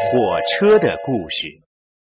火车的故事。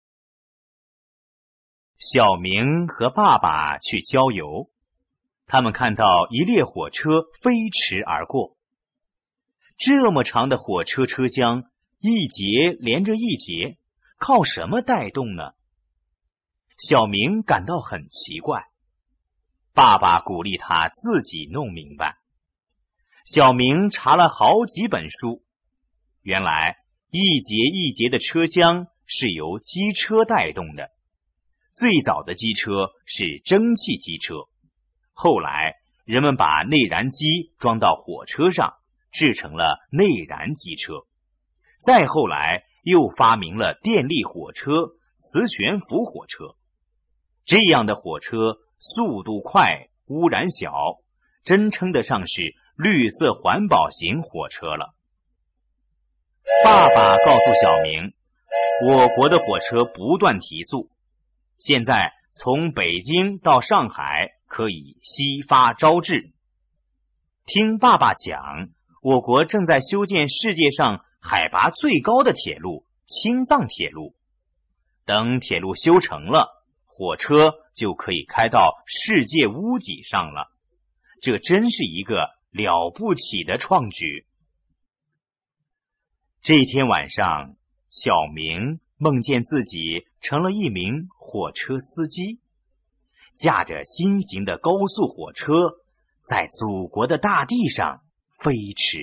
小明和爸爸去郊游，他们看到一列火车飞驰而过。这么长的火车车厢，一节连着一节，靠什么带动呢？小明感到很奇怪，爸爸鼓励他自己弄明白。小明查了好几本书，原来一节一节的车厢是由机车带动的。最早的机车是蒸汽机车，后来人们把内燃机装到火车上，制成了内燃机车。再后来又发明了电力火车、磁悬浮火车。这样的火车速度快，污染小，真称得上是绿色环保型火车了。爸爸告诉小明，我国的火车不断提速，现在从北京到上海可以西发招致。听爸爸讲，我国正在修建世界上海拔最高的铁路——青藏铁路。等铁路修成了，火车就可以开到世界屋脊上了。这真是一个了不起的创举。这天晚上，小明梦见自己成了一名火车司机，驾着新型的高速火车，在祖国的大地上飞驰。